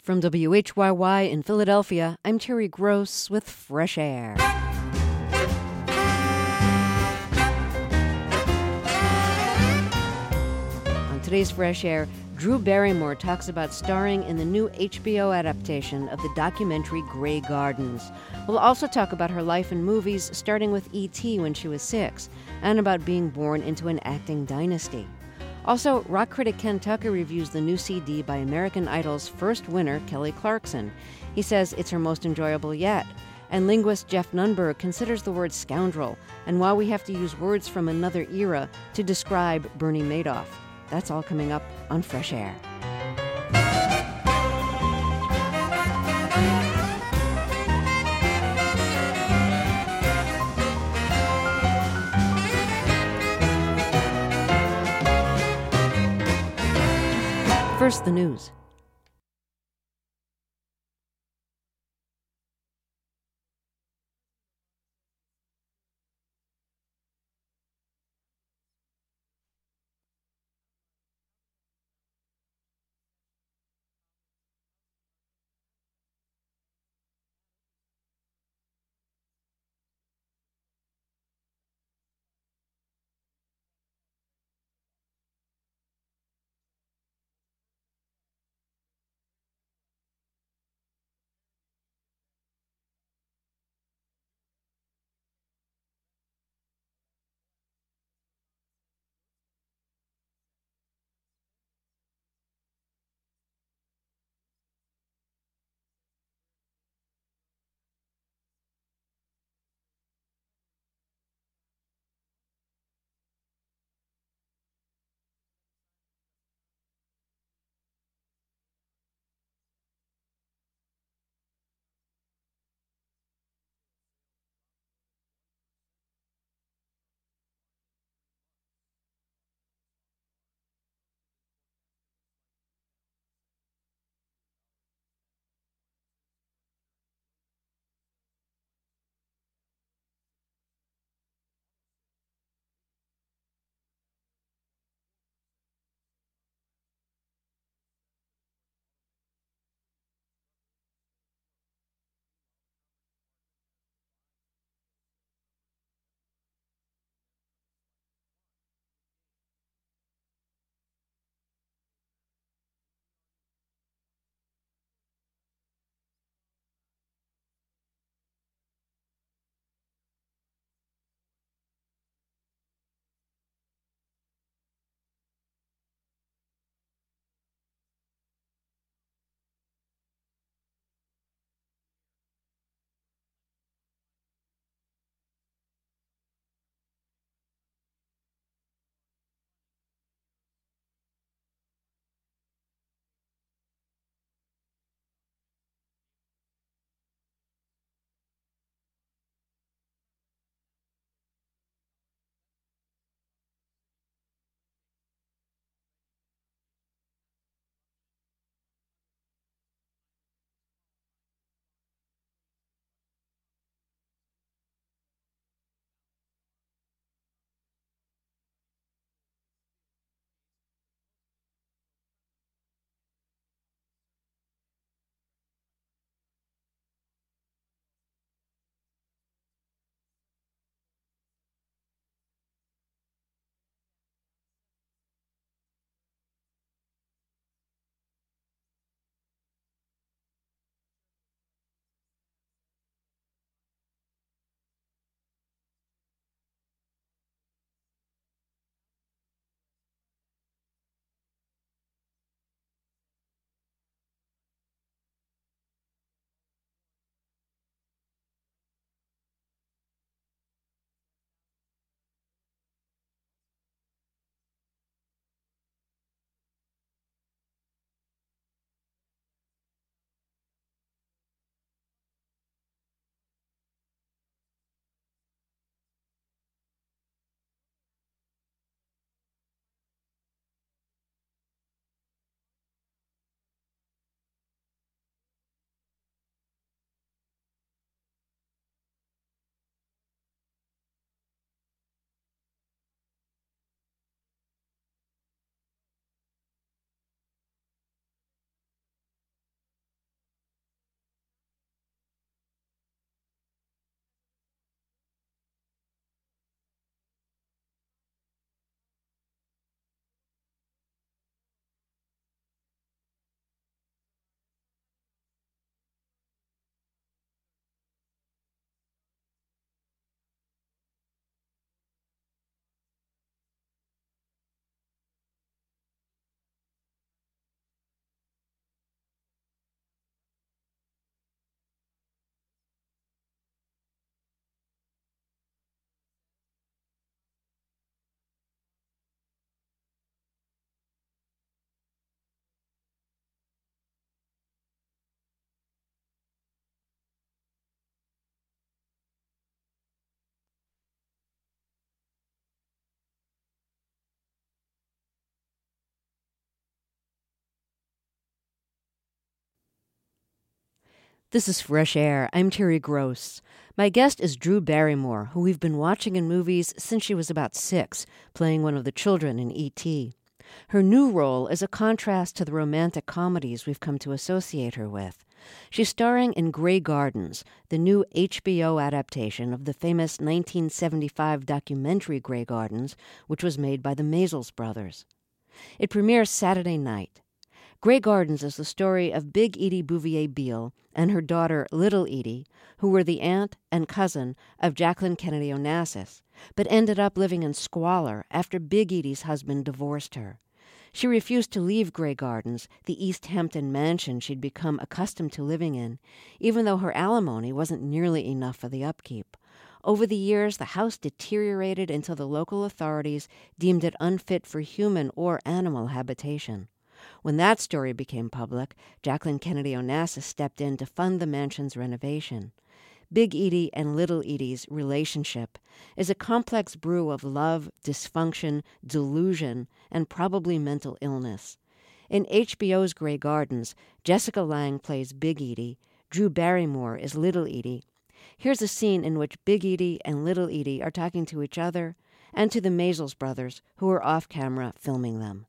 From WHYY in Philadelphia, I'm Terry Gross with Fresh Air. On today's Fresh Air, Drew Barrymore talks about starring in the new HBO adaptation of the documentary Grey Gardens. We'll also talk about her life in movies, starting with E.T. when she was 6, and about being born into an acting dynasty. Also, rock critic Ken Tucker reviews the new CD by American Idol's first winner, Kelly Clarkson. He says it's her most enjoyable yet. And linguist Jeff Nunberg considers the word scoundrel, and why we have to use words from another era to describe Bernie Madoff. That's all coming up on Fresh Air. First, the news. This is Fresh Air. I'm Terry Gross. My guest is Drew Barrymore, who we've been watching in movies since she was about 6, playing one of the children in E.T. Her new role is a contrast to the romantic comedies we've come to associate her with. She's starring in Grey Gardens, the new HBO adaptation of the famous 1975 documentary Grey Gardens, which was made by the Maysles brothers. It premieres Saturday night. Grey Gardens is the story of Big Edie Bouvier Beale and her daughter Little Edie, who were the aunt and cousin of Jacqueline Kennedy Onassis, but ended up living in squalor after Big Edie's husband divorced her. She refused to leave Grey Gardens, the East Hampton mansion she'd become accustomed to living in, even though her alimony wasn't nearly enough for the upkeep. Over the years, the house deteriorated until the local authorities deemed it unfit for human or animal habitation. When that story became public, Jacqueline Kennedy Onassis stepped in to fund the mansion's renovation. Big Edie and Little Edie's relationship is a complex brew of love, dysfunction, delusion, and probably mental illness. In HBO's Grey Gardens, Jessica Lange plays Big Edie, Drew Barrymore is Little Edie. Here's a scene in which Big Edie and Little Edie are talking to each other and to the Maysles brothers, who are off-camera filming them.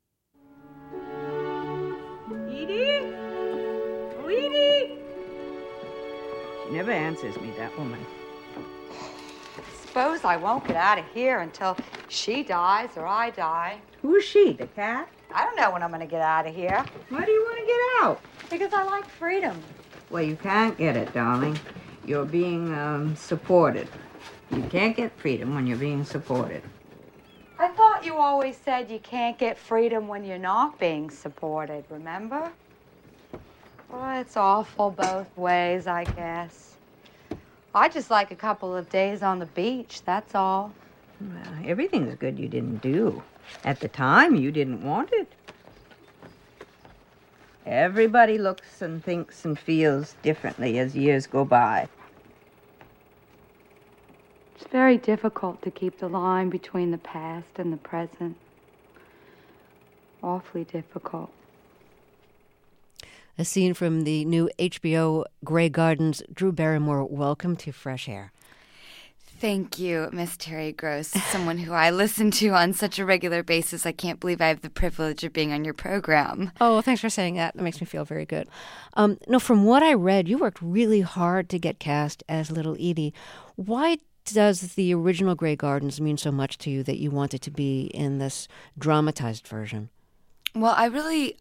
Edie? Oh, Edie? She never answers me, that woman. Suppose I won't get out of here until she dies or I die. Who's she, the cat? I don't know when I'm going to get out of here. Why do you want to get out? Because I like freedom. Well, you can't get it, darling. You're being supported. You can't get freedom when you're being supported. I thought you always said you can't get freedom when you're not being supported, remember? Well, it's awful both ways, I guess. I just like a couple of days on the beach, that's all. Well, everything's good you didn't do. At the time, you didn't want it. Everybody looks and thinks and feels differently as years go by. It's very difficult to keep the line between the past and the present. Awfully difficult. A scene from the new HBO Grey Gardens. Drew Barrymore, welcome to Fresh Air. Thank you, Miss Terry Gross, someone who I listen to on such a regular basis. I can't believe I have the privilege of being on your program. Oh, well, thanks for saying that. That makes me feel very good. No, from what I read, you worked really hard to get cast as Little Edie. Why does the original Grey Gardens mean so much to you that you wanted to be in this dramatized version? Well, I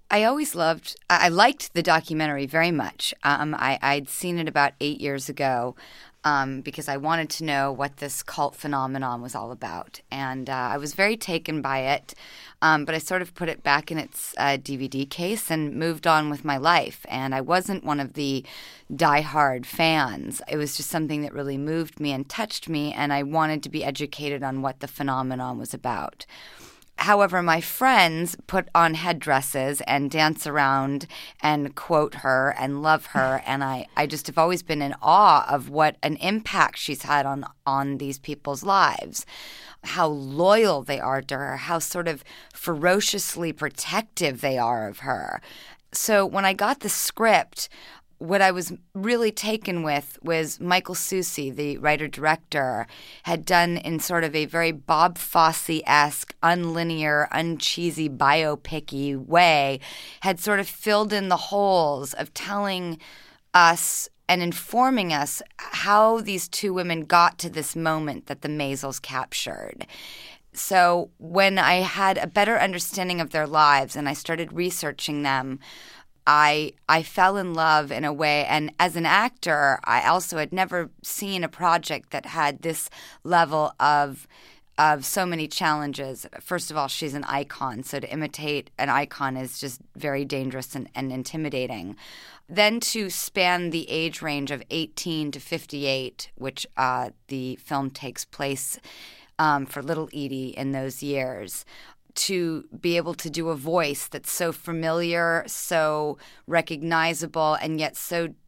liked the documentary very much. I'd seen it about 8 years ago. Because I wanted to know what this cult phenomenon was all about. And I was very taken by it, but I sort of put it back in its DVD case and moved on with my life. And I wasn't one of the diehard fans. It was just something that really moved me and touched me, and I wanted to be educated on what the phenomenon was about. However, my friends put on headdresses and dance around and quote her and love her, and I just have always been in awe of what an impact she's had on these people's lives, how loyal they are to her, how sort of ferociously protective they are of her. So when I got the script, what I was really taken with was Michael Susi, the writer-director, had done in sort of a very Bob Fosse-esque, unlinear, uncheesy, biopic-y way, had sort of filled in the holes of telling us and informing us how these two women got to this moment that the Maysles captured. So when I had a better understanding of their lives and I started researching them, I fell in love in a way, and as an actor, I also had never seen a project that had this level of so many challenges. First of all, she's an icon, so to imitate an icon is just very dangerous and intimidating. Then to span the age range of 18 to 58, which the film takes place for Little Edie in those years, to be able to do a voice that's so familiar, so recognizable, and yet so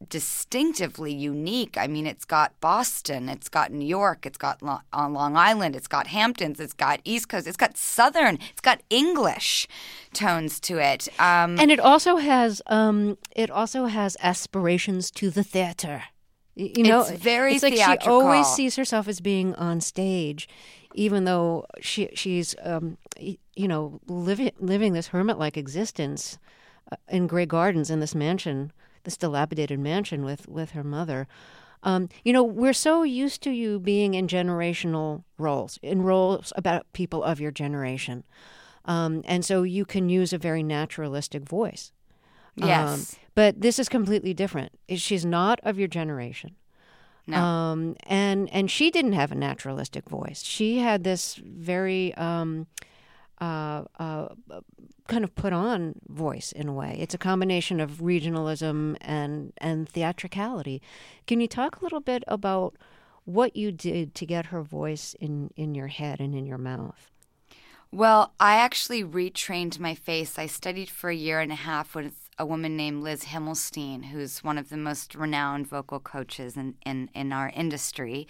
distinctively unique. I mean, it's got Boston, it's got New York, it's got Long Island, it's got Hamptons, it's got East Coast, it's got Southern, it's got English tones to it. And it also has aspirations to the theater. You know, it's very it's like theatrical. She always sees herself as being on stage, even though she's living this hermit-like existence in Grey Gardens, in this mansion, this dilapidated mansion with her mother. We're so used to you being in generational roles, in roles about people of your generation. And so you can use a very naturalistic voice. Yes. But this is completely different. She's not of your generation. No. And she didn't have a naturalistic voice. She had this very kind of put on voice in a way. It's a combination of regionalism and theatricality. Can you talk a little bit about what you did to get her voice in your head and in your mouth? Well, I actually retrained my face. I studied for a year and a half with a woman named Liz Himmelstein, who's one of the most renowned vocal coaches in our industry.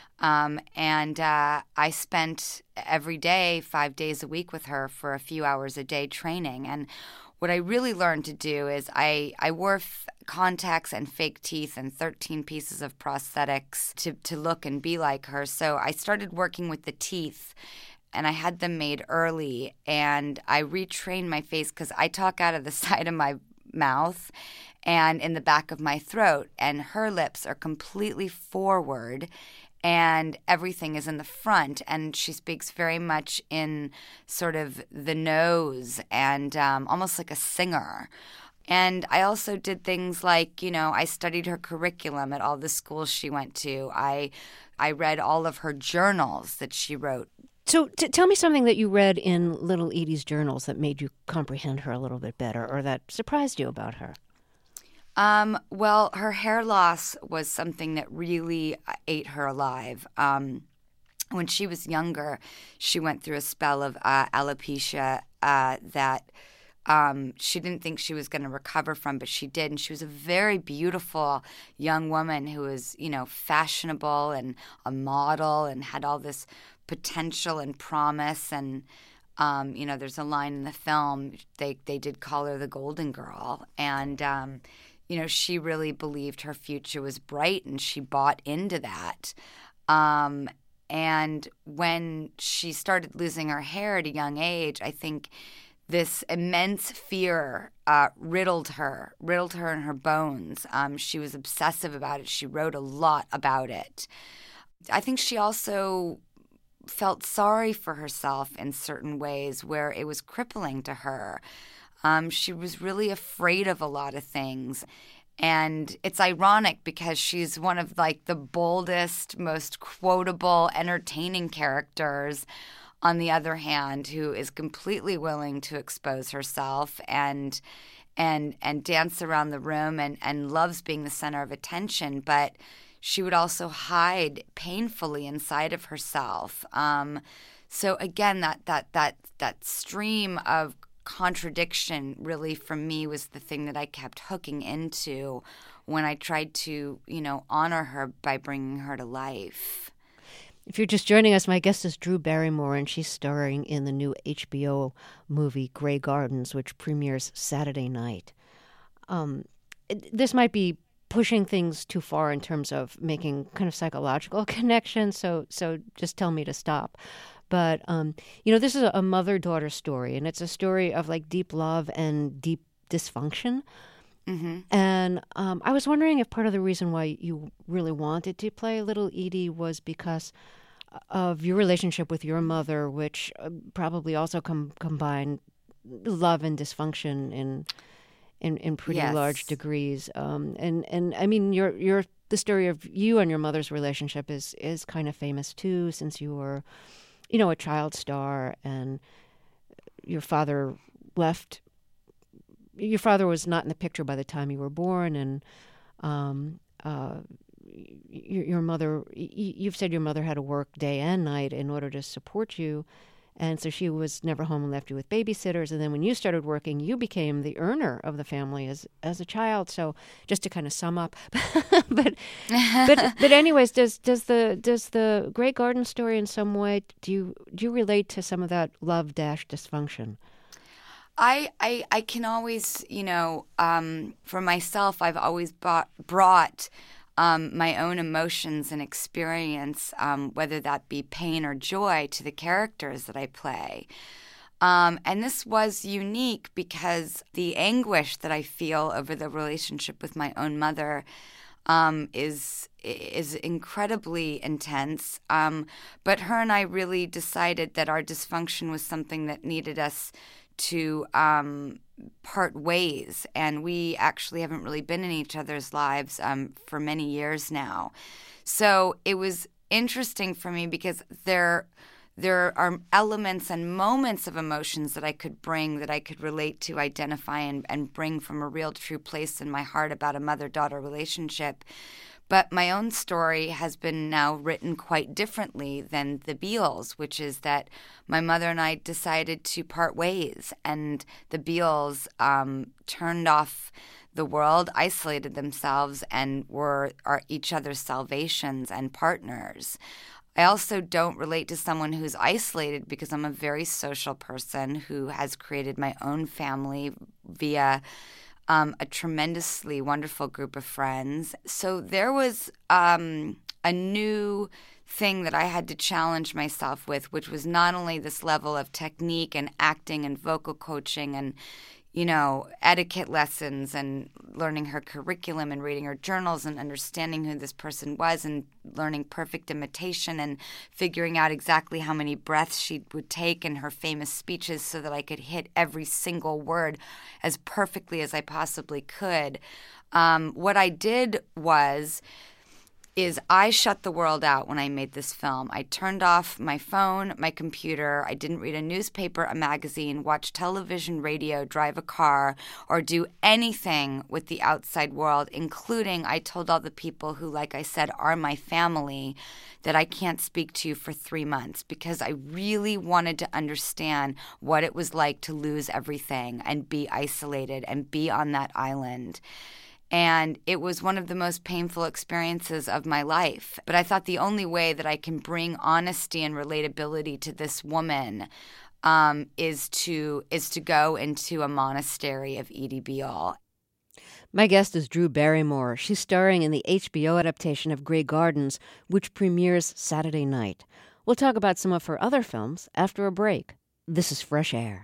I spent every day, 5 days a week with her for a few hours a day training. And what I really learned to do is I wore contacts and fake teeth and 13 pieces of prosthetics to look and be like her. So I started working with the teeth, and I had them made early, and I retrained my face because I talk out of the side of my mouth and in the back of my throat, and her lips are completely forward and everything is in the front, and she speaks very much in sort of the nose and almost like a singer. And I also did things like, I studied her curriculum at all the schools she went to. I read all of her journals that she wrote. So tell me something that you read in Little Edie's journals that made you comprehend her a little bit better, or that surprised you about her. Well, her hair loss was something that really ate her alive. When she was younger, she went through a spell of alopecia that she didn't think she was going to recover from, but she did. And she was a very beautiful young woman who was, fashionable and a model and had all this potential and promise. And, there's a line in the film, they did call her the Golden Girl. And, she really believed her future was bright, and she bought into that. And when she started losing her hair at a young age, I think this immense fear riddled her in her bones. She was obsessive about it. She wrote a lot about it. I think she also felt sorry for herself in certain ways where it was crippling to her. She was really afraid of a lot of things. And it's ironic because she's one of the boldest, most quotable, entertaining characters, on the other hand, who is completely willing to expose herself and dance around the room and loves being the center of attention, but she would also hide painfully inside of herself. So again, that stream of contradiction really for me was the thing that I kept hooking into when I tried to, honor her by bringing her to life. If you're just joining us, my guest is Drew Barrymore, and she's starring in the new HBO movie Grey Gardens, which premieres Saturday night. This might be pushing things too far in terms of making kind of psychological connections, so just tell me to stop. But, this is a mother-daughter story, and it's a story of deep love and deep dysfunction. Mm-hmm. And I was wondering if part of the reason why you really wanted to play Little Edie was because of your relationship with your mother, which probably also combined love and dysfunction in pretty large degrees. And I mean, the story of you and your mother's relationship is kind of famous too, since you were, a child star, and your father left. Your father was not in the picture by the time you were born, and your mother. You've said your mother had to work day and night in order to support you, And so she was never home and left you with babysitters. And then when you started working, you became the earner of the family as a child. So just to kind of sum up, but anyways, does the Grey Garden story in some way, do you relate to some of that love dash dysfunction? I can always, for myself, I've always brought my own emotions and experience, whether that be pain or joy, to the characters that I play. And this was unique because the anguish that I feel over the relationship with my own mother is incredibly intense. But her and I really decided that our dysfunction was something that needed us to part ways, and we actually haven't really been in each other's lives for many years now. So it was interesting for me because there are elements and moments of emotions that I could bring, that I could relate to, identify, and bring from a real true place in my heart about a mother-daughter relationship. But my own story has been now written quite differently than the Beals, which is that my mother and I decided to part ways, and the Beals turned off the world, isolated themselves, and were each other's salvations and partners. I also don't relate to someone who's isolated because I'm a very social person who has created my own family via a tremendously wonderful group of friends. So there was a new thing that I had to challenge myself with, which was not only this level of technique and acting and vocal coaching and, etiquette lessons and learning her curriculum and reading her journals and understanding who this person was and learning perfect imitation and figuring out exactly how many breaths she would take in her famous speeches so that I could hit every single word as perfectly as I possibly could. What I did is I shut the world out when I made this film. I turned off my phone, my computer. I didn't read a newspaper, a magazine, watch television, radio, drive a car, or do anything with the outside world, including I told all the people who, like I said, are my family that I can't speak to for 3 months because I really wanted to understand what it was like to lose everything and be isolated and be on that island. And it was one of the most painful experiences of my life. But I thought the only way that I can bring honesty and relatability to this woman is to go into a monastery of Edie Beale. My guest is Drew Barrymore. She's starring in the HBO adaptation of Grey Gardens, which premieres Saturday night. We'll talk about some of her other films after a break. This is Fresh Air.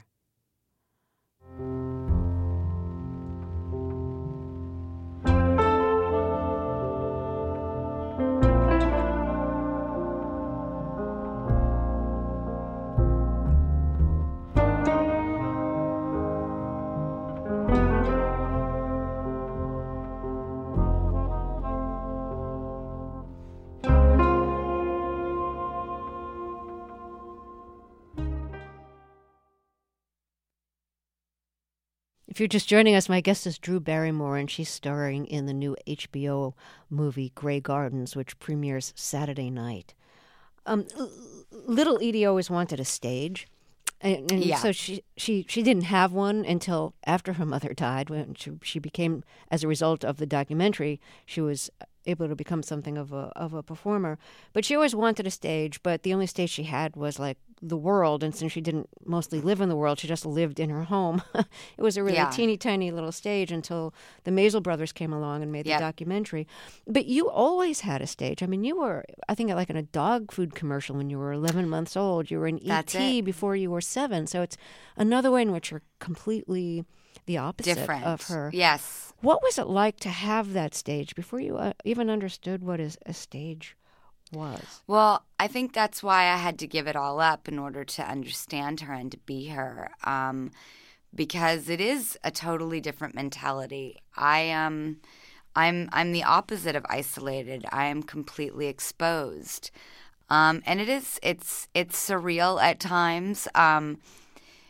If you're just joining us, my guest is Drew Barrymore, and she's starring in the new HBO movie Grey Gardens, which premieres Saturday night. Little Edie always wanted a stage, and Yeah. so she didn't have one until after her mother died. When she became, as a result of the documentary, she was able to become something of a performer. But she always wanted a stage, but the only stage she had was like the world, and since she didn't mostly live in the world, she just lived in her home. It was a really teeny tiny little stage until the Maisel brothers came along and made the documentary. But you always had a stage. I mean, you were, I think, like in a dog food commercial when you were 11 months old. You were in E.T. before you were 7. So it's another way in which you're completely the opposite of her. Yes. What was it like to have that stage before you even understood what a stage was? Well, I think that's why I had to give it all up in order to understand her and to be her, because it is a totally different mentality. I'm the opposite of isolated. I am completely exposed, and it's surreal at times.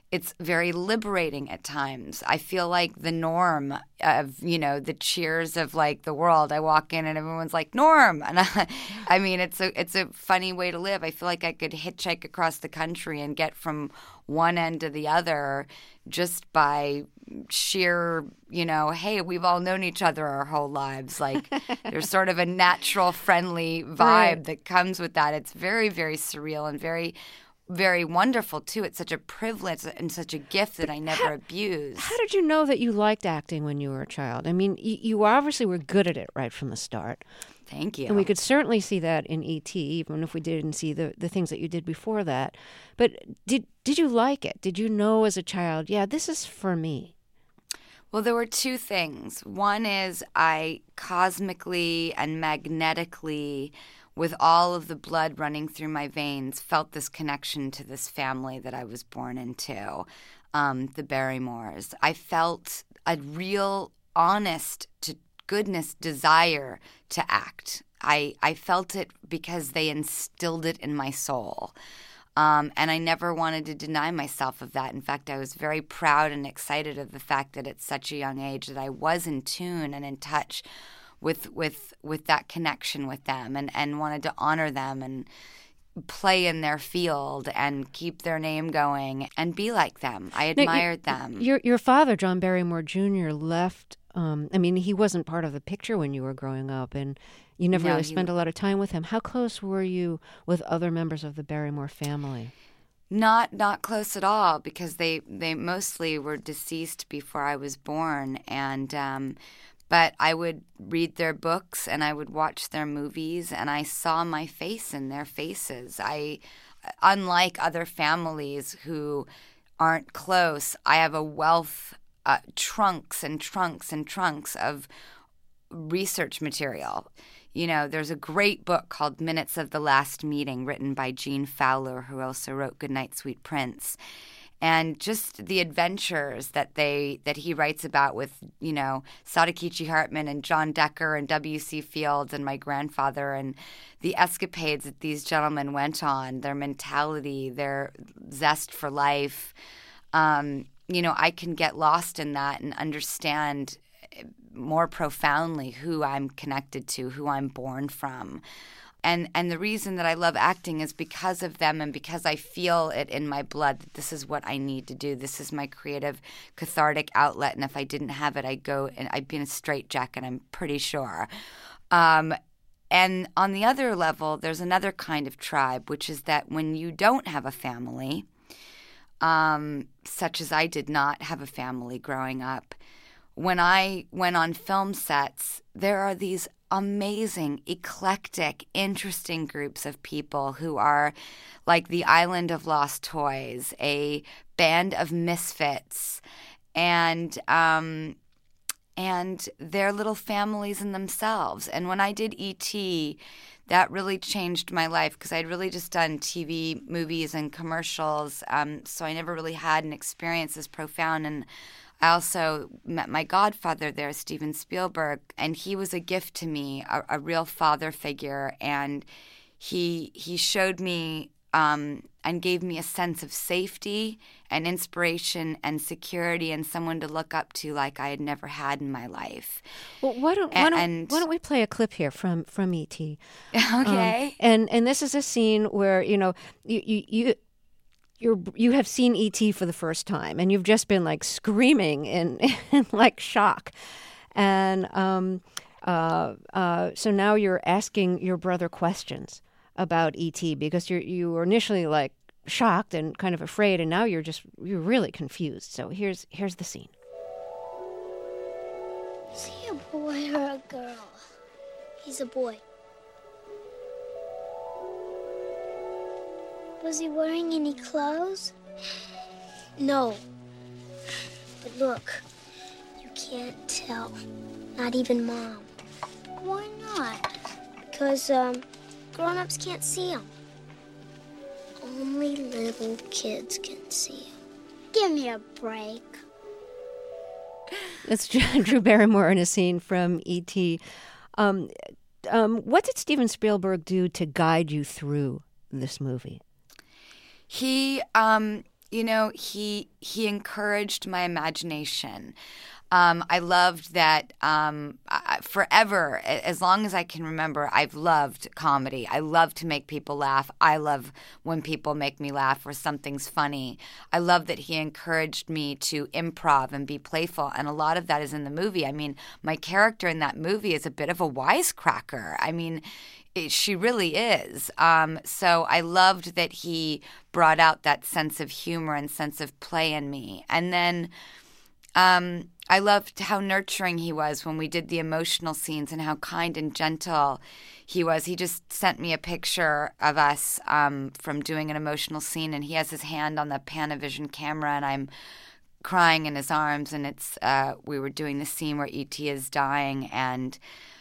it's very liberating at times. I feel like the Norm of, the cheers of like the world. I walk in and everyone's like, Norm. And I mean, it's a funny way to live. I feel like I could hitchhike across the country and get from one end to the other just by sheer, hey, we've all known each other our whole lives. Like there's sort of a natural, friendly vibe Right. that comes with that. It's very, very surreal and very, very wonderful, too. It's such a privilege and such a gift that I never abused. How did you know that you liked acting when you were a child? I mean, you obviously were good at it right from the start. Thank you. And we could certainly see that in E.T., even if we didn't see the things that you did before that. But did you like it? Did you know as a child, yeah, this is for me? Well, there were two things. One is I cosmically and magnetically, with all of the blood running through my veins, felt this connection to this family that I was born into, the Barrymores. I felt a real, honest to goodness desire to act. I felt it because they instilled it in my soul. And I never wanted to deny myself of that. In fact, I was very proud and excited of the fact that at such a young age that I was in tune and in touch with that connection with them and wanted to honor them and play in their field and keep their name going and be like them. I admired them. Your father, John Barrymore Jr., left. He wasn't part of the picture when you were growing up, and you never really spent a lot of time with him. How close were you with other members of the Barrymore family? Not close at all, because they mostly were deceased before I was born, and but I would read their books and I would watch their movies, and I saw my face in their faces. Unlike other families who aren't close, I have a wealth, trunks and trunks and trunks of research material. There's a great book called Minutes of the Last Meeting, written by Gene Fowler, who also wrote Goodnight, Sweet Prince. And just the adventures that he writes about with, Sadakichi Hartman and John Decker and W.C. Fields and my grandfather, and the escapades that these gentlemen went on, their mentality, their zest for life. I can get lost in that and understand more profoundly who I'm connected to, who I'm born from. And the reason that I love acting is because of them, and because I feel it in my blood that this is what I need to do. This is my creative, cathartic outlet. And if I didn't have it, I'd go and I'd be in a straitjacket, I'm pretty sure. And on the other level, there's another kind of tribe, which is that when you don't have a family, such as I did not have a family growing up, when I went on film sets, there are these amazing, eclectic, interesting groups of people who are like the Island of Lost Toys, a band of misfits, and their little families in themselves. And when I did E.T., that really changed my life, because I'd really just done TV, movies, and commercials, so I never really had an experience as profound. And I also met my godfather there, Steven Spielberg, and he was a gift to me, a real father figure. And he showed me and gave me a sense of safety and inspiration and security, and someone to look up to like I had never had in my life. Well, why don't we play a clip here from E.T.? Okay. And this is a scene where you have seen E.T. for the first time, and you've just been like screaming in like shock, and so now you're asking your brother questions about E.T. because you were initially like shocked and kind of afraid, and now you're really confused. So here's the scene. Is he a boy or a girl? He's a boy. Was he wearing any clothes? No. But look, you can't tell. Not even Mom. Why not? Because, grown-ups can't see him. Only little kids can see him. Give me a break. That's Drew Barrymore in a scene from E.T. What did Steven Spielberg do to guide you through this movie? He, he encouraged my imagination. I loved that forever, as long as I can remember, I've loved comedy. I love to make people laugh. I love when people make me laugh or something's funny. I love that he encouraged me to improv and be playful, and a lot of that is in the movie. I mean, my character in that movie is a bit of a wisecracker. I mean, she really is. So I loved that he brought out that sense of humor and sense of play in me. And then I loved how nurturing he was when we did the emotional scenes and how kind and gentle he was. He just sent me a picture of us from doing an emotional scene, and he has his hand on the Panavision camera, and I'm crying in his arms, and we were doing the scene where E.T. is dying, and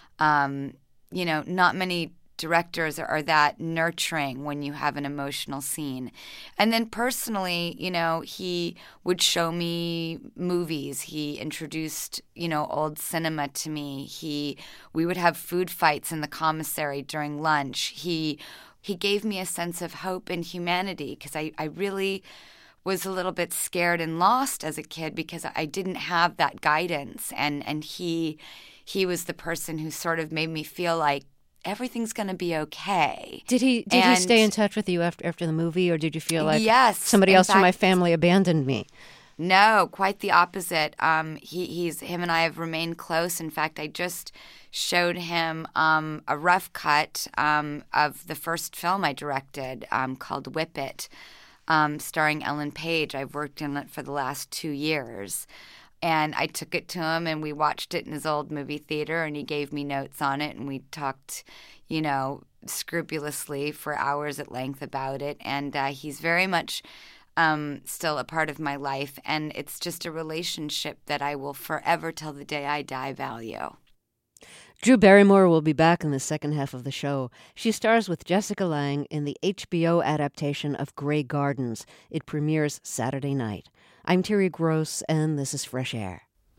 not many directors are that nurturing when you have an emotional scene. And then personally, he would show me movies. He introduced, old cinema to me. We would have food fights in the commissary during lunch. He gave me a sense of hope and humanity, because I really was a little bit scared and lost as a kid because I didn't have that guidance. And he was the person who sort of made me feel like everything's going to be okay. Did he stay in touch with you after the movie, or did you feel like yes, somebody else from my family abandoned me? No, quite the opposite. Him and I have remained close. In fact, I just showed him a rough cut of the first film I directed called Whip It, starring Ellen Page. I've worked in it for the last 2 years. And I took it to him, and we watched it in his old movie theater, and he gave me notes on it, and we talked, scrupulously for hours at length about it. And he's very much still a part of my life, and it's just a relationship that I will forever, till the day I die, value. Drew Barrymore will be back in the second half of the show. She stars with Jessica Lange in the HBO adaptation of Grey Gardens. It premieres Saturday night. I'm Terry Gross, and this is Fresh Air.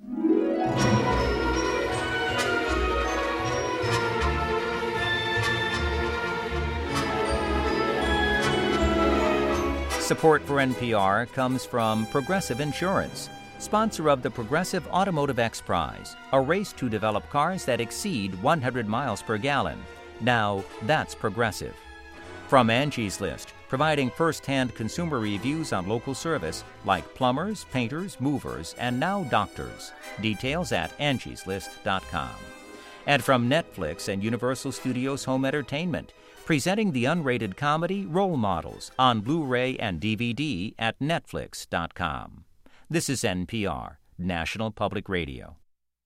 Support for NPR comes from Progressive Insurance, sponsor of the Progressive Automotive X Prize, a race to develop cars that exceed 100 miles per gallon. Now, that's Progressive. From Angie's List, providing first-hand consumer reviews on local service like plumbers, painters, movers, and now doctors. Details at angieslist.com. And from Netflix and Universal Studios Home Entertainment, presenting the unrated comedy Role Models on Blu-ray and DVD at netflix.com. This is NPR, National Public Radio.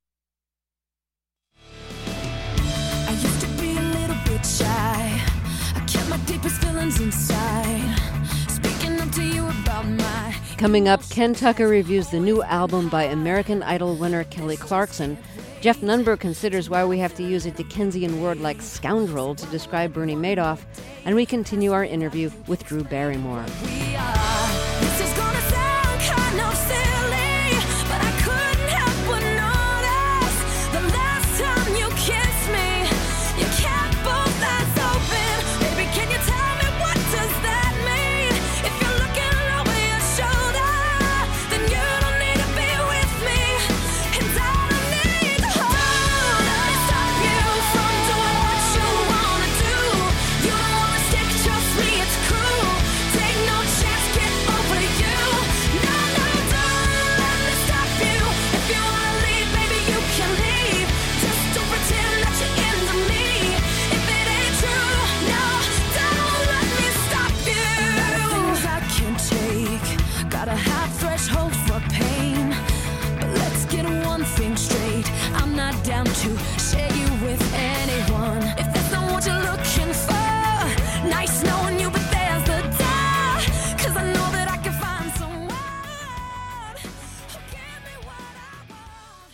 I used to be a little bit shy. I kept my deepest feelings inside. Speaking up to you about my... Coming up, Ken Tucker reviews the new album by American Idol winner Kelly Clarkson. Jeff Nunberg considers why we have to use a Dickensian word like scoundrel to describe Bernie Madoff. And we continue our interview with Drew Barrymore. This is gonna sound kind of silly, but I couldn't help but notice the last time you kissed me, you kept both eyes open. Baby, can you tell me what does that mean? If you're looking over your shoulder, then you don't need to be with me, and I don't need to hold up. Stop you from doing what you wanna do. You don't wanna stick, trust me, it's cruel. Take no chance, get over you. No, don't let me stop you. If you wanna leave, baby, you can leave. Just don't pretend that you're into me. If it ain't true, no, don't let me stop you. Things I can take, got a high threshold for pain. But let's get one thing straight, I'm not down to share you with anyone. If that's not what you're looking for, nice knowing you, but there's the door. 'Cause I know that I can find someone who give me what I want.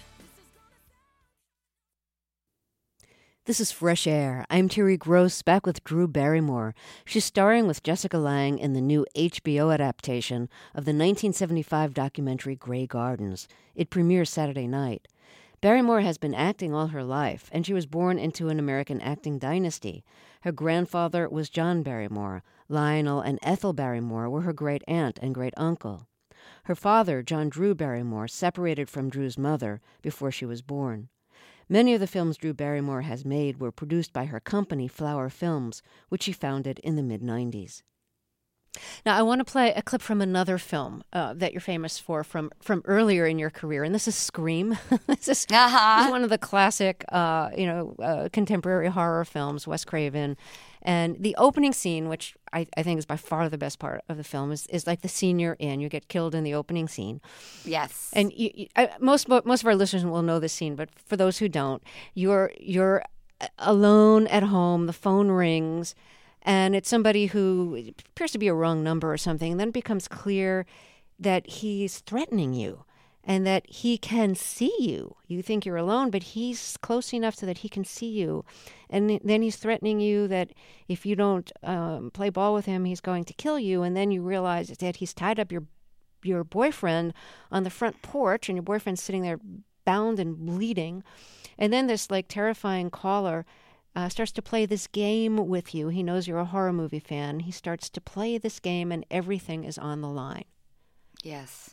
This is Fresh Air. I'm Terry Gross, back with Drew Barrymore. She's starring with Jessica Lange in the new HBO adaptation of the 1975 documentary Grey Gardens. It premieres Saturday night. Barrymore has been acting all her life, and she was born into an American acting dynasty. Her grandfather was John Barrymore, Lionel and Ethel Barrymore were her great-aunt and great-uncle. Her father, John Drew Barrymore, separated from Drew's mother before she was born. Many of the films Drew Barrymore has made were produced by her company, Flower Films, which she founded in the mid-'90s. Now, I want to play a clip from another film that you're famous for from earlier in your career, and this is Scream. This is one of the classic, contemporary horror films, Wes Craven. And the opening scene, which I think is by far the best part of the film, is like the scene you're in. You get killed in the opening scene. Yes. And most of our listeners will know this scene, but for those who don't, you're alone at home. The phone rings. And it's somebody who appears to be a wrong number or something. And then it becomes clear that he's threatening you and that he can see you. You think you're alone, but he's close enough so that he can see you. And then he's threatening you that if you don't play ball with him, he's going to kill you. And then you realize that he's tied up your boyfriend on the front porch, and your boyfriend's sitting there bound and bleeding. And then this terrifying caller starts to play this game with you. He knows you're a horror movie fan. He starts to play this game, and everything is on the line. Yes.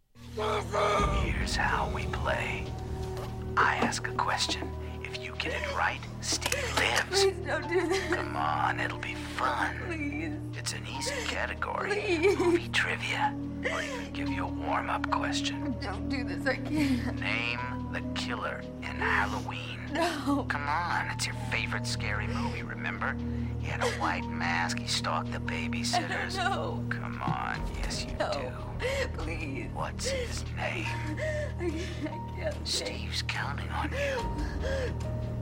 Here's how we play. I ask a question. If you get it right, Steve lives. Please don't do that. Come on, it'll be fun. Please. It's an easy category. Please. Movie trivia. Or even give you a warm-up question. Don't do this, I can't. Name the killer in Halloween. No. Come on, it's your favorite scary movie, remember? He had a white mask, he stalked the babysitters. No. Come on, yes you do. Please. What's his name? I can't. Steve's counting on you.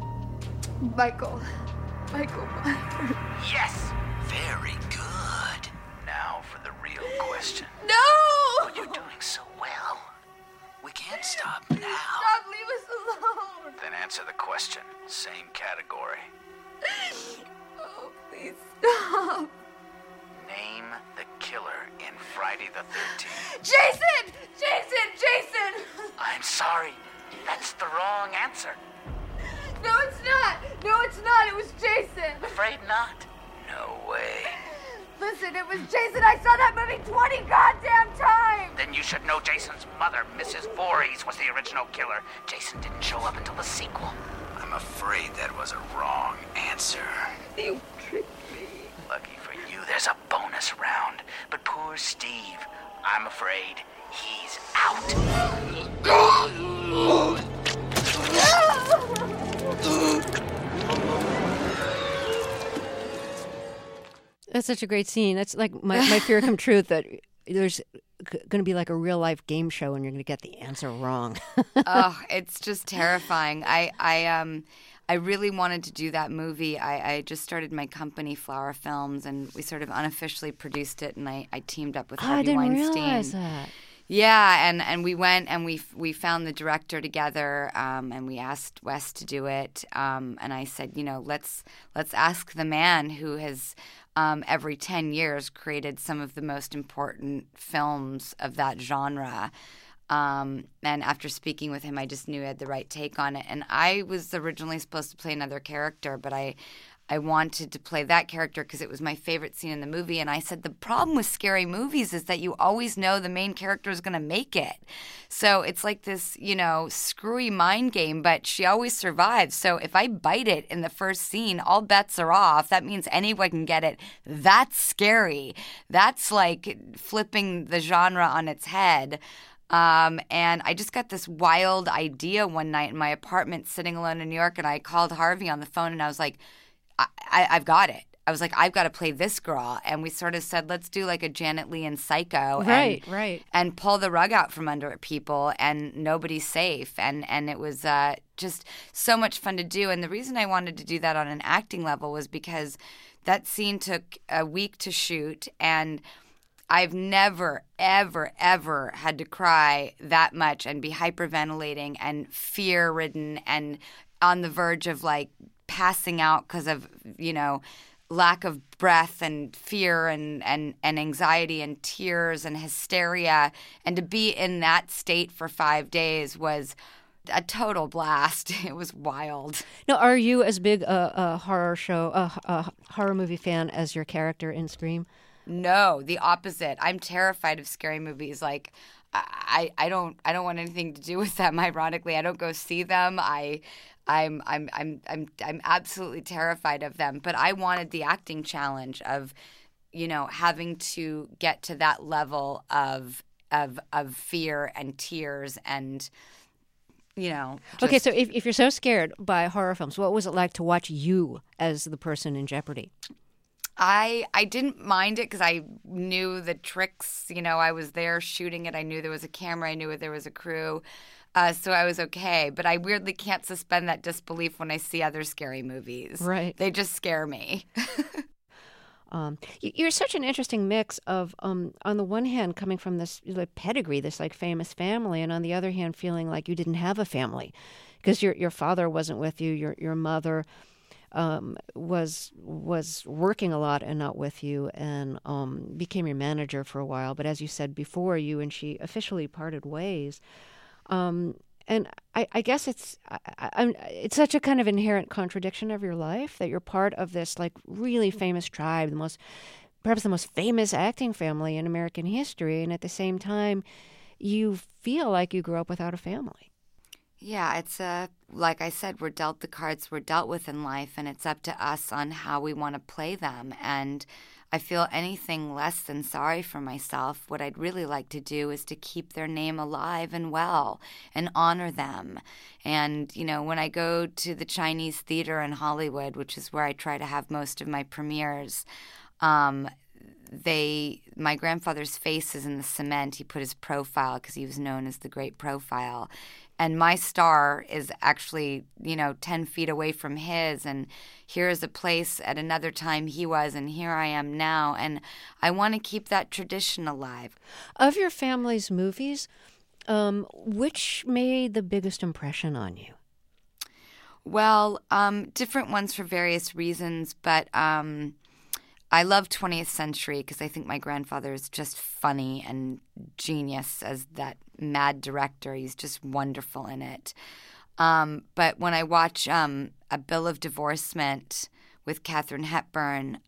Michael Myers. Yes! Very good. Now for the real question. No! But you're doing so well. We can't stop now. Stop, leave us alone. Then answer the question. Same category. Oh, please stop. Name the killer in Friday the 13th. Jason! I'm sorry. That's the wrong answer. No, it's not. It was Jason. Afraid not? No way. Listen, it was Jason. I saw that movie 20 goddamn times. Then you should know Jason's mother, Mrs. Voorhees, was the original killer. Jason didn't show up until the sequel. I'm afraid that was a wrong answer. You tricked me. Lucky for you, there's a bonus round. But poor Steve, I'm afraid he's out. That's such a great scene. That's like my fear come true, that there's going to be like a real life game show and you're going to get the answer wrong. Oh, it's just terrifying. I really wanted to do that movie. I just started my company, Flower Films, and we sort of unofficially produced it, and I teamed up with Harvey Weinstein. I didn't realize that. Yeah, and we went and we found the director together, and we asked Wes to do it. And I said, let's ask the man who has every 10 years created some of the most important films of that genre. And after speaking with him, I just knew I had the right take on it. And I was originally supposed to play another character, but I wanted to play that character because it was my favorite scene in the movie. And I said, the problem with scary movies is that you always know the main character is going to make it. So it's like this, screwy mind game, but she always survives. So if I bite it in the first scene, all bets are off. That means anyone can get it. That's scary. That's like flipping the genre on its head. And I just got this wild idea one night in my apartment sitting alone in New York, and I called Harvey on the phone and I was like, I've got it. I was like, I've got to play this girl. And we sort of said, let's do like a Janet Leigh and Psycho. Right. And pull the rug out from under people, and nobody's safe. And it was just so much fun to do. And the reason I wanted to do that on an acting level was because that scene took a week to shoot, and I've never, ever, ever had to cry that much and be hyperventilating and fear-ridden and on the verge of like passing out because of, lack of breath and fear and anxiety and tears and hysteria. And to be in that state for 5 days was a total blast. It was wild. Now, are you as big a horror movie fan as your character in Scream? No, the opposite. I'm terrified of scary movies. Like, I don't want anything to do with them. Ironically, I don't go see them. I'm absolutely terrified of them. But I wanted the acting challenge of, having to get to that level of fear and tears and, Okay, so if you're so scared by horror films, what was it like to watch you as the person in jeopardy? I didn't mind it because I knew the tricks. I was there shooting it. I knew there was a camera. I knew there was a crew. So I was okay. But I weirdly can't suspend that disbelief when I see other scary movies. Right. They just scare me. You're such an interesting mix of, on the one hand, coming from this pedigree, this famous family, and on the other hand, feeling like you didn't have a family because your father wasn't with you, your mother was working a lot and not with you, and became your manager for a while. But as you said before, you and she officially parted ways. And I guess it's such a kind of inherent contradiction of your life that you're part of this really famous tribe, perhaps the most famous acting family in American history, and at the same time, you feel like you grew up without a family. Yeah, it's like I said, we're dealt the cards we're dealt with in life, and it's up to us on how we want to play them. And I feel anything less than sorry for myself. What I'd really like to do is to keep their name alive and well and honor them. And, when I go to the Chinese theater in Hollywood, which is where I try to have most of my premieres, my grandfather's face is in the cement. He put his profile because he was known as the Great Profile. And my star is actually, 10 feet away from his. And here is a place at another time he was, and here I am now. And I want to keep that tradition alive. Of your family's movies, which made the biggest impression on you? Well, different ones for various reasons, but I love 20th Century because I think my grandfather is just funny and genius as that mad director. He's just wonderful in it. But when I watch A Bill of Divorcement with Katharine Hepburn,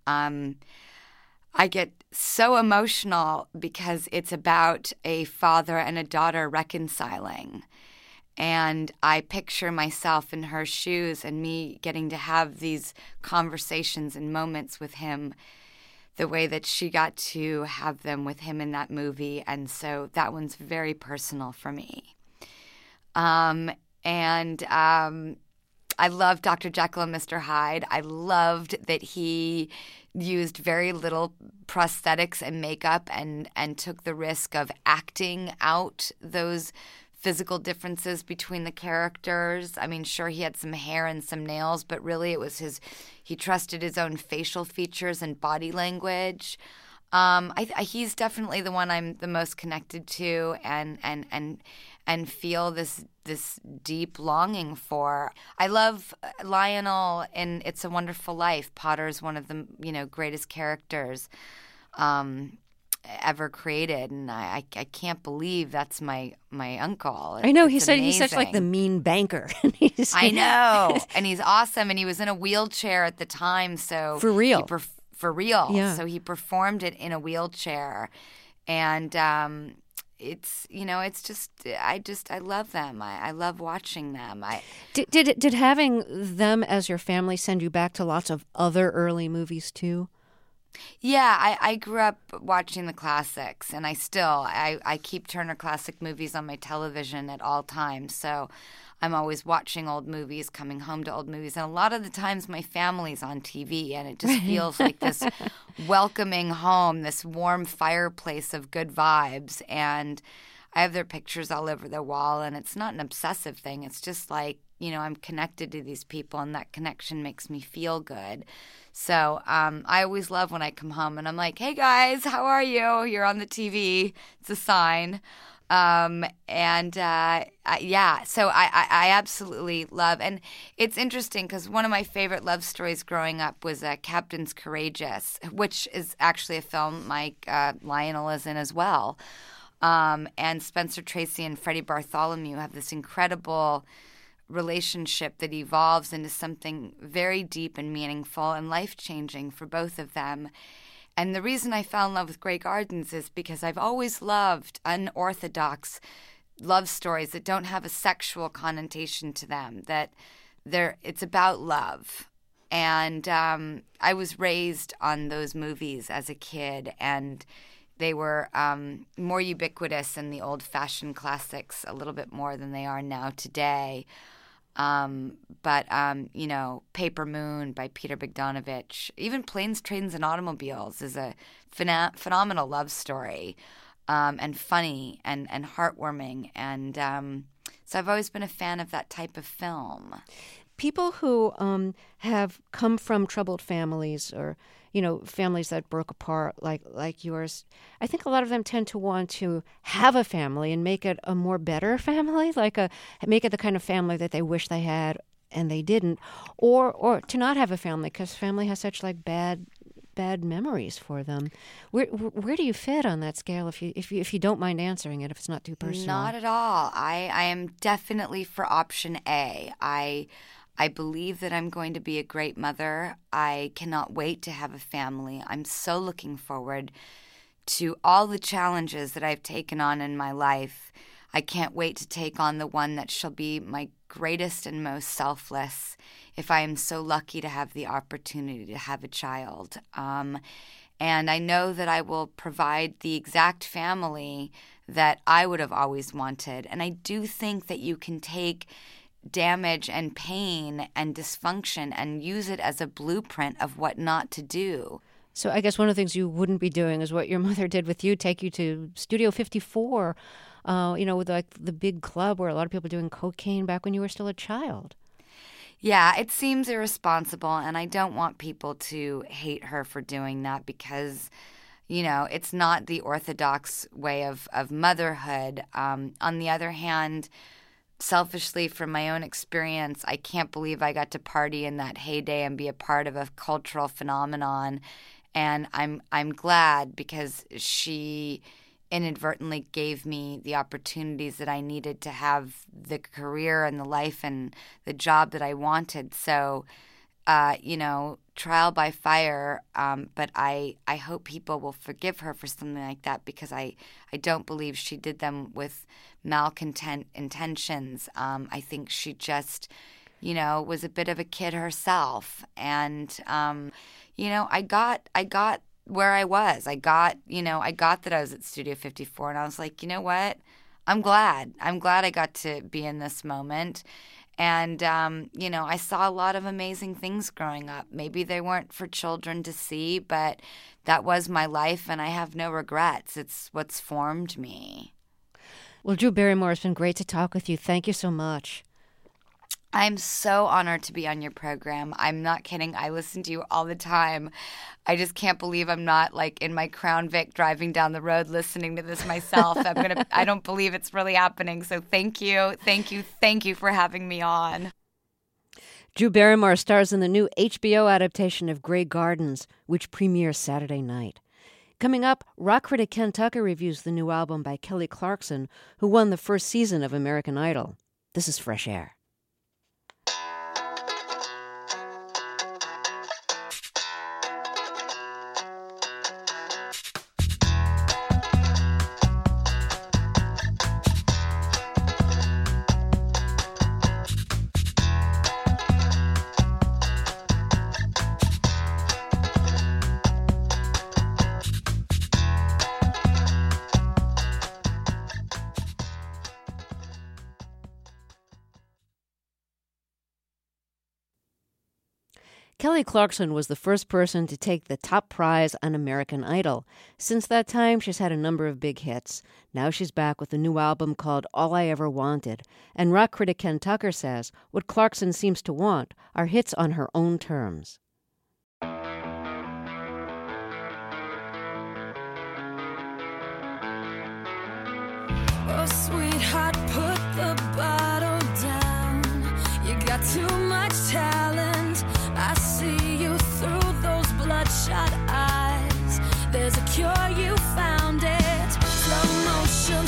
I get so emotional because it's about a father and a daughter reconciling. And I picture myself in her shoes and me getting to have these conversations and moments with him the way that she got to have them with him in that movie. And so that one's very personal for me. I loved Dr. Jekyll and Mr. Hyde. I loved that he used very little prosthetics and makeup and took the risk of acting out those physical differences between the characters. I mean, sure, he had some hair and some nails, but really it was he trusted his own facial features and body language. He's definitely the one I'm the most connected to and feel this deep longing for. I love Lionel in It's a Wonderful Life. Potter's one of the greatest characters ever created, and I can't believe that's my uncle. I know, he's such like the mean banker. I know, and he's awesome, and he was in a wheelchair at the time, so for real. For real. Yeah. So he performed it in a wheelchair, and it's just I love them. I love watching them. Did having them as your family send you back to lots of other early movies too? Yeah, I grew up watching the classics, and I keep Turner Classic Movies on my television at all times. So I'm always watching old movies, coming home to old movies. And a lot of the times my family's on TV, and it just feels like this welcoming home, this warm fireplace of good vibes. And I have their pictures all over the wall, and it's not an obsessive thing. It's just like, I'm connected to these people, and that connection makes me feel good. So I always love when I come home and I'm like, hey, guys, how are you? You're on the TV. It's a sign. So I absolutely love. And it's interesting because one of my favorite love stories growing up was Captain's Courageous, which is actually a film Mike Lionel is in as well. And Spencer Tracy and Freddie Bartholomew have this incredible relationship that evolves into something very deep and meaningful and life-changing for both of them. And the reason I fell in love with Grey Gardens is because I've always loved unorthodox love stories that don't have a sexual connotation to them, that it's about love. And I was raised on those movies as a kid, and they were more ubiquitous in the old-fashioned classics a little bit more than they are now today. But Paper Moon by Peter Bogdanovich, even Planes, Trains, and Automobiles is a phenomenal love story, and funny and heartwarming. And so I've always been a fan of that type of film. People who have come from troubled families, or families that broke apart like yours, I think a lot of them tend to want to have a family and make it a more better family, make it the kind of family that they wish they had and they didn't, or to not have a family because family has such bad memories for them. Where do you fit on that scale? If you don't mind answering it, if it's not too personal. Not at all. I am definitely for option A. I believe that I'm going to be a great mother. I cannot wait to have a family. I'm so looking forward to all the challenges that I've taken on in my life. I can't wait to take on the one that shall be my greatest and most selfless, if I am so lucky to have the opportunity to have a child. And I know that I will provide the exact family that I would have always wanted. And I do think that you can take damage and pain and dysfunction and use it as a blueprint of what not to do. So I guess one of the things you wouldn't be doing is what your mother did with you, take you to Studio 54, with the big club where a lot of people were doing cocaine back when you were still a child. Yeah, it seems irresponsible, and I don't want people to hate her for doing that because, it's not the orthodox way of motherhood. On the other hand, selfishly, from my own experience, I can't believe I got to party in that heyday and be a part of a cultural phenomenon. And I'm glad because she inadvertently gave me the opportunities that I needed to have the career and the life and the job that I wanted. So, trial by fire, but I hope people will forgive her for something like that because I don't believe she did them with malcontent intentions. I think she just, was a bit of a kid herself. And, I got where I was. I got that I was at Studio 54, and I was like, you know what? I'm glad I got to be in this moment. And, I saw a lot of amazing things growing up. Maybe they weren't for children to see, but that was my life, and I have no regrets. It's what's formed me. Well, Drew Barrymore, it's been great to talk with you. Thank you so much. I'm so honored to be on your program. I'm not kidding. I listen to you all the time. I just can't believe I'm not in my Crown Vic driving down the road listening to this myself. I don't believe it's really happening. So thank you for having me on. Drew Barrymore stars in the new HBO adaptation of Grey Gardens, which premieres Saturday night. Coming up, rock critic Ken Tucker reviews the new album by Kelly Clarkson, who won the first season of American Idol. This is Fresh Air. Kelly Clarkson was the first person to take the top prize on American Idol. Since that time, she's had a number of big hits. Now she's back with a new album called All I Ever Wanted. And rock critic Ken Tucker says what Clarkson seems to want are hits on her own terms. Oh, sweetheart, put the bottle down. You got too much talent. I see you through those bloodshot eyes. There's a cure, you found it. Slow motion.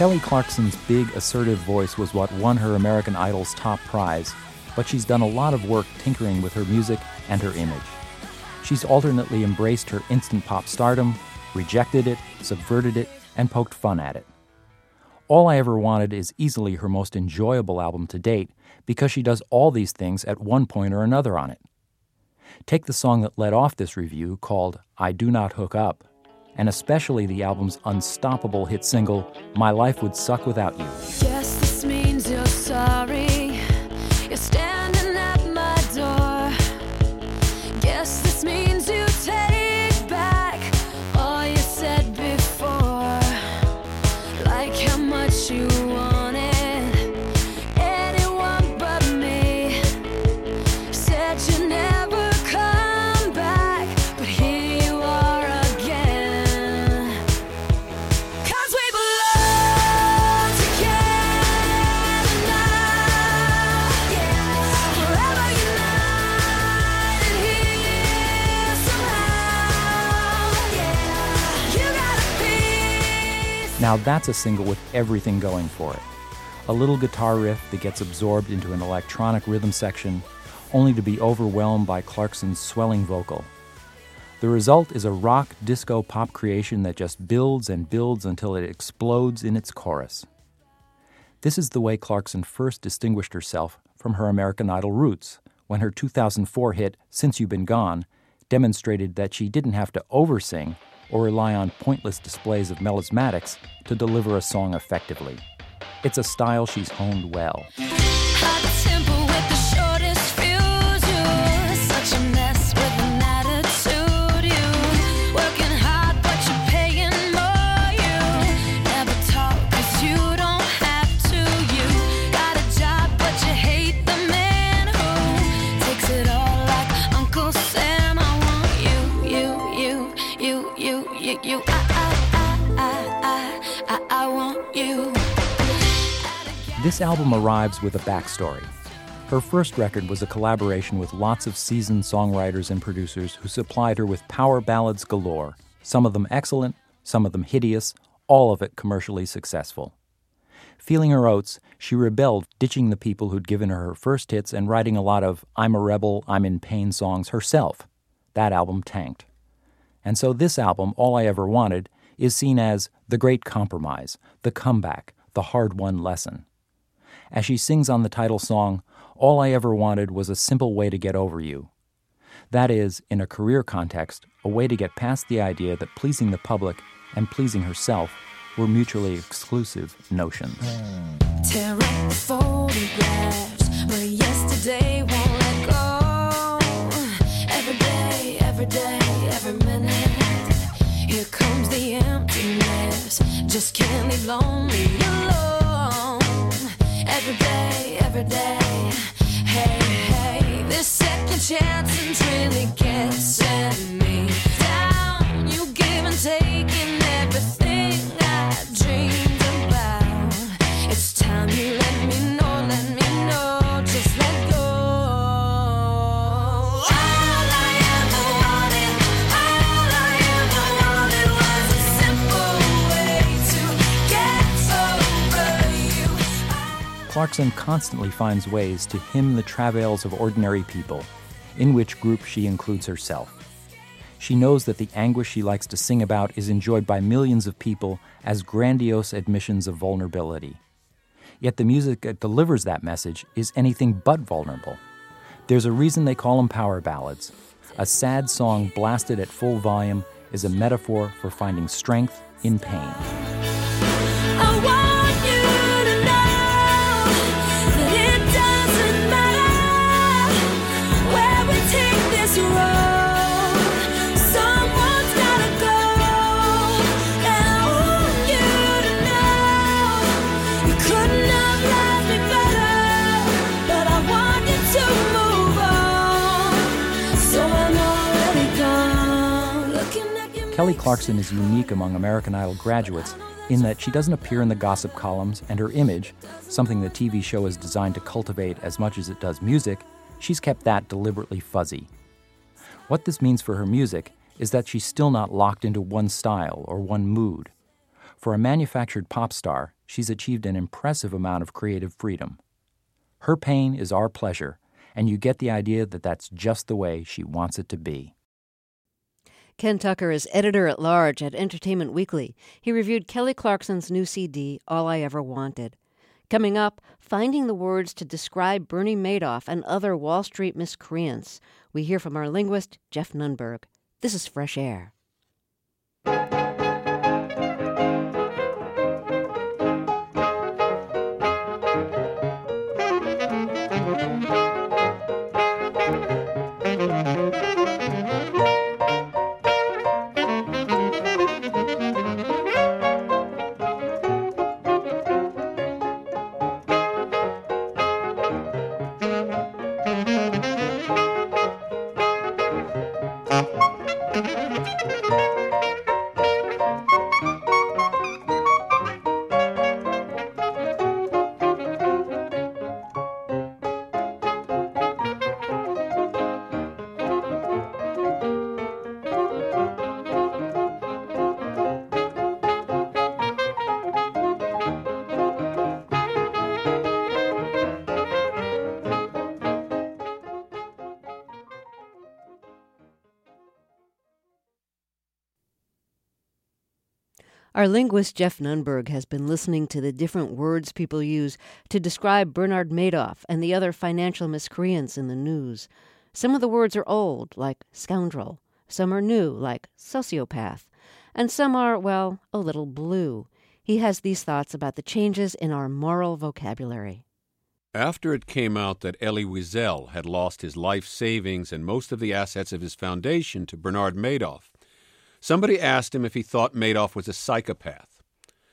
Kelly Clarkson's big, assertive voice was what won her American Idol's top prize, but she's done a lot of work tinkering with her music and her image. She's alternately embraced her instant pop stardom, rejected it, subverted it, and poked fun at it. All I Ever Wanted is easily her most enjoyable album to date because she does all these things at one point or another on it. Take the song that led off this review called I Do Not Hook Up, and especially the album's unstoppable hit single, My Life Would Suck Without You. Guess this means you're sorry. You're standing at my door. Guess this means you take back all you said before. Like how much you wanted anyone but me. Said you never come back, but here you are again. 'Cause we belong together now, yeah. Forever united here somehow, yeah. You got a piece. Now that's a single with everything going for it. A little guitar riff that gets absorbed into an electronic rhythm section, only to be overwhelmed by Clarkson's swelling vocal. The result is a rock disco pop creation that just builds and builds until it explodes in its chorus. This is the way Clarkson first distinguished herself from her American Idol roots, when her 2004 hit Since You've Been Gone demonstrated that she didn't have to oversing or rely on pointless displays of melismatics to deliver a song effectively. It's a style she's honed well. Hot temper with the shortest fuse. You're such a mess with an attitude. You working hard, but you're paying more. You never talk 'cause you don't have to. You got a job, but you hate the man who takes it all like Uncle Sam. I want you. I want you. This album arrives with a backstory. Her first record was a collaboration with lots of seasoned songwriters and producers who supplied her with power ballads galore, some of them excellent, some of them hideous, all of it commercially successful. Feeling her oats, she rebelled, ditching the people who'd given her her first hits and writing a lot of I'm a Rebel, I'm in Pain songs herself. That album tanked. And so this album, All I Ever Wanted, is seen as the great compromise, the comeback, the hard-won lesson. As she sings on the title song, All I Ever Wanted was a simple way to get over you. That is, in a career context, a way to get past the idea that pleasing the public and pleasing herself were mutually exclusive notions. Tear up the photographs, but yesterday won't let go. Every day, every minute, here comes the emptiness. Just can't leave lonely alone. Every day, hey, this second chance really getting me down. You give and take in everything I dreamed about. It's time you let me know, just let go. All I ever wanted was a simple way to get over you. Clarkson constantly finds ways to hymn the travails of ordinary people, in which group she includes herself. She knows that the anguish she likes to sing about is enjoyed by millions of people as grandiose admissions of vulnerability. Yet the music that delivers that message is anything but vulnerable. There's a reason they call them power ballads. A sad song blasted at full volume is a metaphor for finding strength in pain. I want you to know that it doesn't matter where we take this road. Someone's gotta go, and I want you to know you couldn't have loved me better, but I want you to move on, so I'm already gone. Looking at you. Kelly Clarkson is unique among American Idol graduates in that she doesn't appear in the gossip columns, and her image, something the TV show is designed to cultivate as much as it does music, she's kept that deliberately fuzzy. What this means for her music is that she's still not locked into one style or one mood. For a manufactured pop star, she's achieved an impressive amount of creative freedom. Her pain is our pleasure, and you get the idea that that's just the way she wants it to be. Ken Tucker is editor-at-large at Entertainment Weekly. He reviewed Kelly Clarkson's new CD, All I Ever Wanted. Coming up, finding the words to describe Bernie Madoff and other Wall Street miscreants. We hear from our linguist, Jeff Nunberg. This is Fresh Air. Our linguist Jeff Nunberg has been listening to the different words people use to describe Bernard Madoff and the other financial miscreants in the news. Some of the words are old, like scoundrel. Some are new, like sociopath. And some are, well, a little blue. He has these thoughts about the changes in our moral vocabulary. After it came out that Elie Wiesel had lost his life savings and most of the assets of his foundation to Bernard Madoff, somebody asked him if he thought Madoff was a psychopath.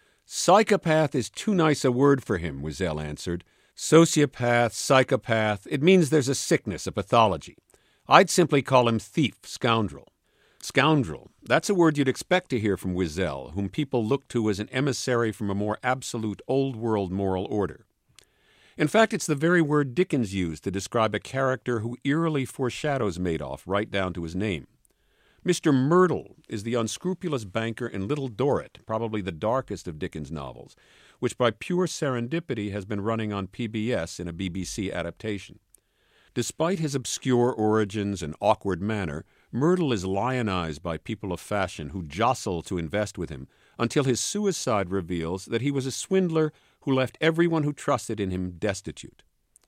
Psychopath is too nice a word for him, Wiesel answered. Sociopath, psychopath, it means there's a sickness, a pathology. I'd simply call him thief, scoundrel. Scoundrel, that's a word you'd expect to hear from Wiesel, whom people look to as an emissary from a more absolute old-world moral order. In fact, it's the very word Dickens used to describe a character who eerily foreshadows Madoff right down to his name. Mr. Merdle is the unscrupulous banker in Little Dorrit, probably the darkest of Dickens' novels, which by pure serendipity has been running on PBS in a BBC adaptation. Despite his obscure origins and awkward manner, Merdle is lionized by people of fashion who jostle to invest with him until his suicide reveals that he was a swindler who left everyone who trusted in him destitute.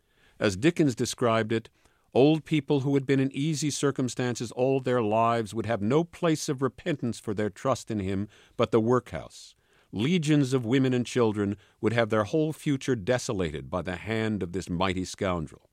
As Dickens described it, old people who had been in easy circumstances all their lives would have no place of repentance for their trust in him but the workhouse. Legions of women and children would have their whole future desolated by the hand of this mighty scoundrel.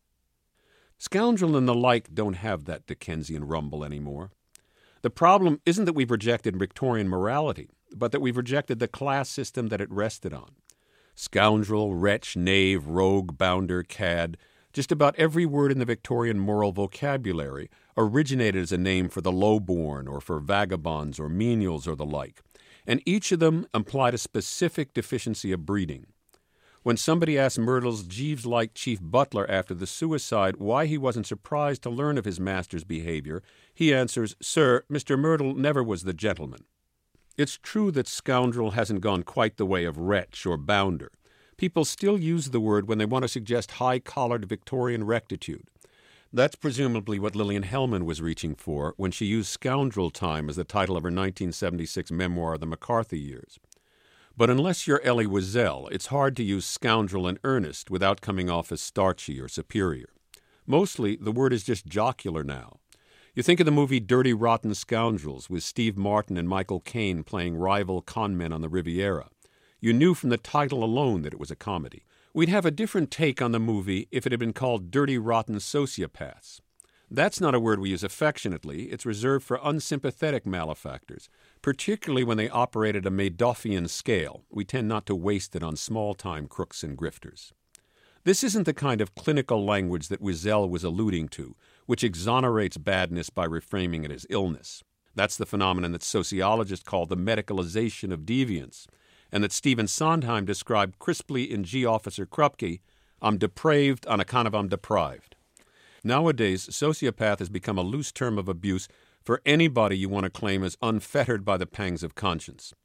Scoundrel and the like don't have that Dickensian rumble anymore. The problem isn't that we've rejected Victorian morality, but that we've rejected the class system that it rested on. Scoundrel, wretch, knave, rogue, bounder, cad, just about every word in the Victorian moral vocabulary originated as a name for the lowborn or for vagabonds or menials or the like, and each of them implied a specific deficiency of breeding. When somebody asked Merdle's Jeeves-like chief butler after the suicide why he wasn't surprised to learn of his master's behavior, he answers, "Sir, Mr. Merdle never was the gentleman." It's true that scoundrel hasn't gone quite the way of wretch or bounder. People still use the word when they want to suggest high-collared Victorian rectitude. That's presumably what Lillian Hellman was reaching for when she used Scoundrel Time as the title of her 1976 memoir, The McCarthy Years. But unless you're Elie Wiesel, it's hard to use scoundrel in earnest without coming off as starchy or superior. Mostly, the word is just jocular now. You think of the movie Dirty Rotten Scoundrels with Steve Martin and Michael Caine playing rival conmen on the Riviera. You knew from the title alone that it was a comedy. We'd have a different take on the movie if it had been called Dirty Rotten Sociopaths. That's not a word we use affectionately. It's reserved for unsympathetic malefactors, particularly when they operate at a Madoffian scale. We tend not to waste it on small-time crooks and grifters. This isn't the kind of clinical language that Wiesel was alluding to, which exonerates badness by reframing it as illness. That's the phenomenon that sociologists call the medicalization of deviance, and that Stephen Sondheim described crisply in G. Officer Krupke, "I'm depraved on account of I'm deprived." Nowadays, sociopath has become a loose term of abuse for anybody you want to claim as unfettered by the pangs of conscience.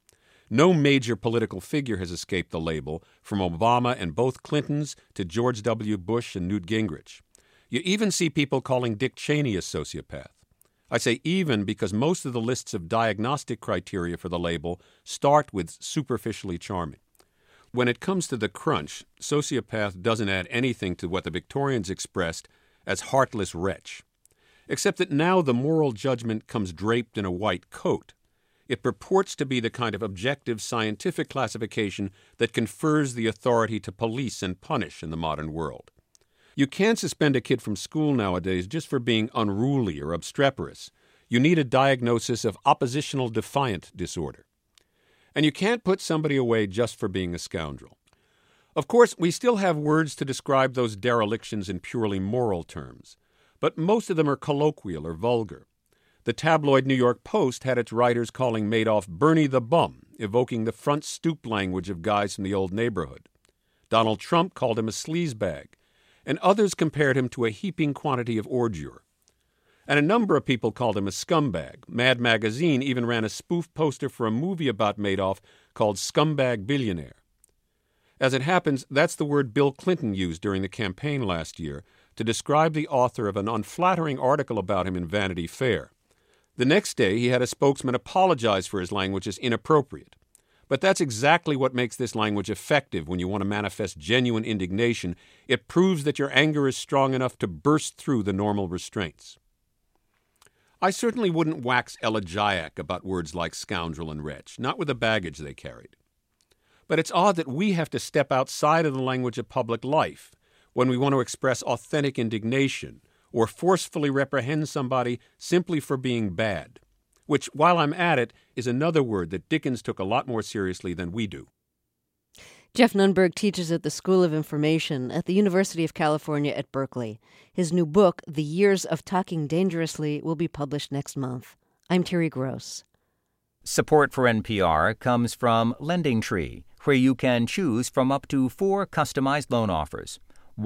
No major political figure has escaped the label, from Obama and both Clintons to George W. Bush and Newt Gingrich. You even see people calling Dick Cheney a sociopath. I say even because most of the lists of diagnostic criteria for the label start with superficially charming. When it comes to the crunch, sociopath doesn't add anything to what the Victorians expressed as heartless wretch, except that now the moral judgment comes draped in a white coat. It purports to be the kind of objective scientific classification that confers the authority to police and punish in the modern world. You can't suspend a kid from school nowadays just for being unruly or obstreperous. You need a diagnosis of oppositional defiant disorder. And you can't put somebody away just for being a scoundrel. Of course, we still have words to describe those derelictions in purely moral terms, but most of them are colloquial or vulgar. The tabloid New York Post had its writers calling Madoff Bernie the Bum, evoking the front stoop language of guys from the old neighborhood. Donald Trump called him a sleazebag, and others compared him to a heaping quantity of ordure. And a number of people called him a scumbag. Mad Magazine even ran a spoof poster for a movie about Madoff called Scumbag Billionaire. As it happens, that's the word Bill Clinton used during the campaign last year to describe the author of an unflattering article about him in Vanity Fair. The next day, he had a spokesman apologize for his language as inappropriate. But that's exactly what makes this language effective when you want to manifest genuine indignation. It proves that your anger is strong enough to burst through the normal restraints. I certainly wouldn't wax elegiac about words like scoundrel and wretch, not with the baggage they carried. But it's odd that we have to step outside of the language of public life when we want to express authentic indignation or forcefully reprehend somebody simply for being bad, which, while I'm at it, is another word that Dickens took a lot more seriously than we do. Jeff Nunberg teaches at the School of Information at the University of California at Berkeley. His new book, The Years of Talking Dangerously, will be published next month. I'm Terry Gross. Support for NPR comes from LendingTree, where you can choose from up to 4 customized loan offers.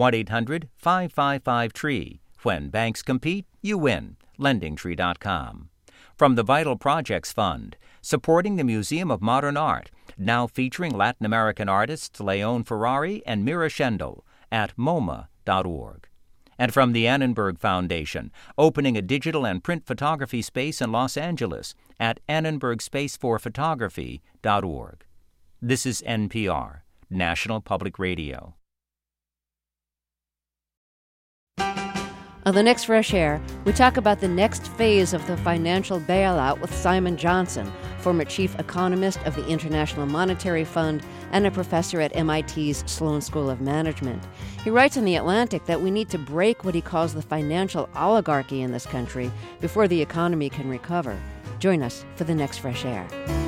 1-800-555-TREE. When banks compete, you win. LendingTree.com. From the Vital Projects Fund, supporting the Museum of Modern Art, now featuring Latin American artists Leon Ferrari and Mira Schendel at MoMA.org. And from the Annenberg Foundation, opening a digital and print photography space in Los Angeles at AnnenbergSpaceForPhotography.org. This is NPR, National Public Radio. On the next Fresh Air, we talk about the next phase of the financial bailout with Simon Johnson, former chief economist of the International Monetary Fund and a professor at MIT's Sloan School of Management. He writes in The Atlantic that we need to break what he calls the financial oligarchy in this country before the economy can recover. Join us for the next Fresh Air.